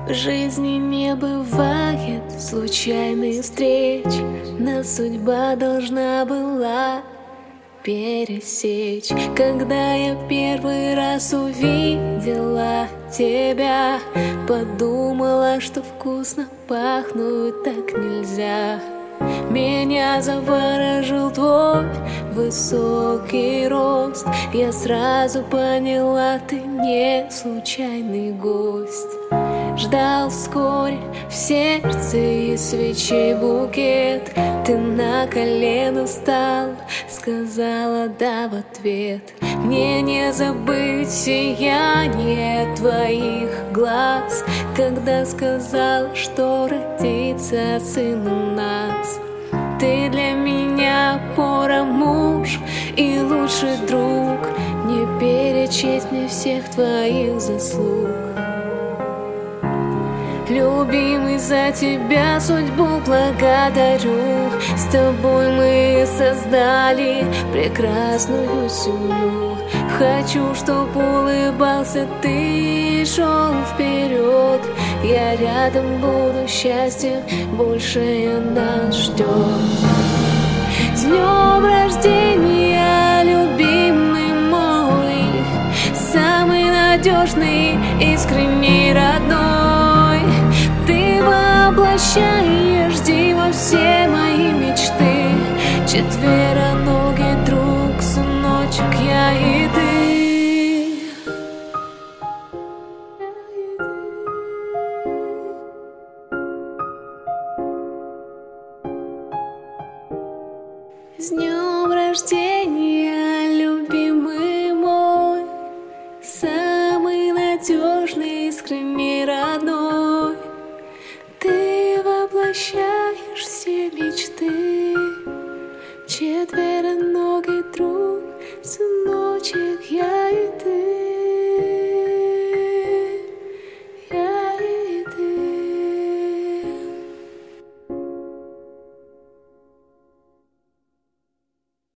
В жизни не бывает случайных встреч, нас судьба должна была пересечь. Когда я первый раз увидела тебя, подумала, что вкусно пахнуть так нельзя. Меня заворожил твой высокий рост, я сразу поняла, ты не случайный гость. Ждал вскоре в сердце и свечей букет, ты на колено встал, сказала да в ответ. Мне не забыть сияние твоих глаз, когда сказал, что родится сын у нас. Ты для меня опора, муж и лучший друг, не перечесть мне всех твоих заслуг. Любимый, за тебя судьбу благодарю, с тобой мы создали прекрасную семью. Хочу, чтоб улыбался ты и шел вперед, я рядом буду, счастье большее нас ждет. С днем рождения, любимый мой, самый надежный, искренний, родной. Ты воплощаешь, диво, все мои мечты, четвероногий друг, сыночек, я и ты. С днем рождения!